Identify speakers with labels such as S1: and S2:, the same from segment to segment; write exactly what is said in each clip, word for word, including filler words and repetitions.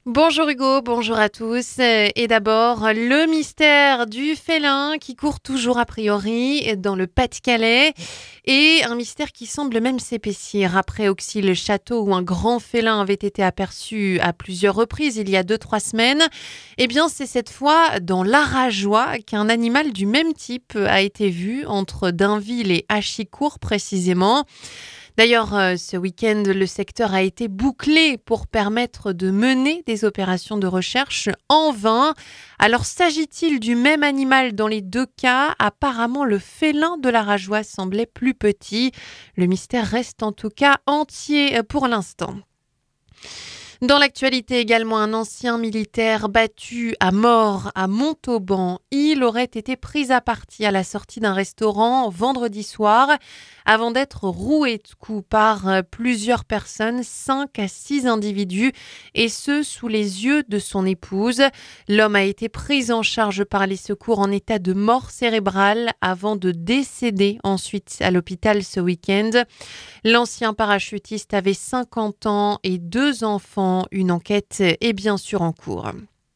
S1: Bonjour Hugo, bonjour à tous. Euh, Et d'abord, le mystère du félin qui court toujours a priori dans le Pas-de-Calais et un mystère qui semble même s'épaissir après Auxy-le-Château où un grand félin avait été aperçu à plusieurs reprises il y a deux trois semaines. Eh bien, c'est cette fois dans l'Arajois qu'un animal du même type a été vu entre Dainville et Achicourt précisément. D'ailleurs, euh, ce week-end, le secteur a été bouclé pour permettre de mener des opérations de recherche en vain. Alors, s'agit-il du même animal dans les deux cas? Apparemment, le félin de la Rajoie semblait plus petit. Le mystère reste en tout cas entier pour l'instant. Dans l'actualité également, un ancien militaire battu à mort à Montauban. Il aurait été pris à partie à la sortie d'un restaurant vendredi soir avant d'être roué de coups par euh, plusieurs personnes, cinq à six individus, et ce sous les yeux de son épouse. L'homme a été pris en charge par les secours en état de mort cérébrale avant de décéder ensuite à l'hôpital ce week-end. L'ancien parachutiste avait cinquante ans et deux enfants. Une enquête est bien sûr en cours.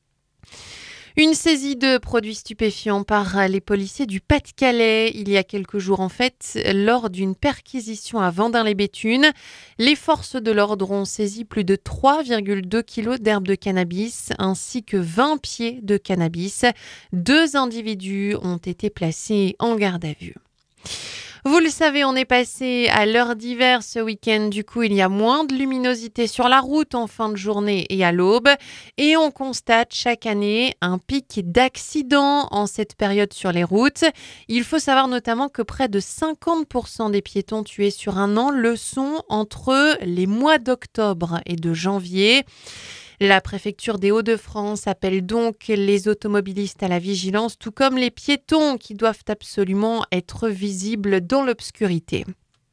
S1: Une saisie de produits stupéfiants par les policiers du Pas-de-Calais il y a quelques jours en fait, lors d'une perquisition à Vendin-les-Béthunes. Les forces de l'ordre ont saisi plus de trois virgule deux kilos d'herbe de cannabis ainsi que vingt pieds de cannabis. Deux individus ont été placés en garde à vue. Vous le savez, on est passé à l'heure d'hiver ce week-end. Du coup, il y a moins de luminosité sur la route en fin de journée et à l'aube. Et on constate chaque année un pic d'accidents en cette période sur les routes. Il faut savoir notamment que près de cinquante pour cent des piétons tués sur un an le sont entre les mois d'octobre et de janvier. La préfecture des Hauts-de-France appelle donc les automobilistes à la vigilance, tout comme les piétons qui doivent absolument être visibles dans l'obscurité.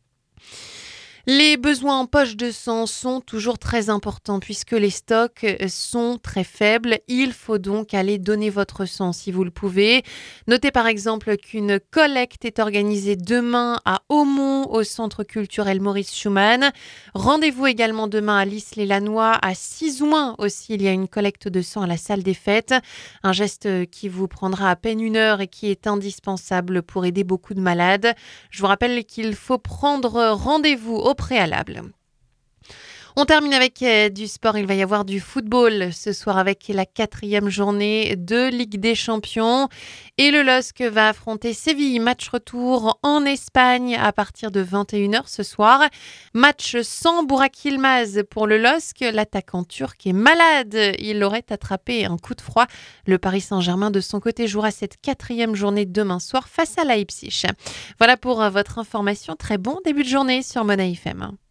S1: Les besoins en poche de sang sont toujours très importants puisque les stocks sont très faibles. Il faut donc aller donner votre sang si vous le pouvez. Notez par exemple qu'une collecte est organisée demain à Aumont au centre culturel Maurice Schumann. Rendez-vous également demain à Lys-les-Lannoy, à Sizouin aussi. Il y a une collecte de sang à la salle des fêtes. Un geste qui vous prendra à peine une heure et qui est indispensable pour aider beaucoup de malades. Je vous rappelle qu'il faut prendre rendez-vous au préalable. On termine avec euh, du sport. Il va y avoir du football ce soir avec la quatrième journée de Ligue des Champions. Et le L O S C va affronter Séville. Match retour en Espagne à partir de vingt et une heures ce soir. Match sans Burak Yılmaz pour le L O S C. L'attaquant turc est malade. Il aurait attrapé un coup de froid. Le Paris Saint-Germain de son côté jouera cette quatrième journée demain soir face à Leipzig. Voilà pour euh, votre information. Très bon début de journée sur Mona F M.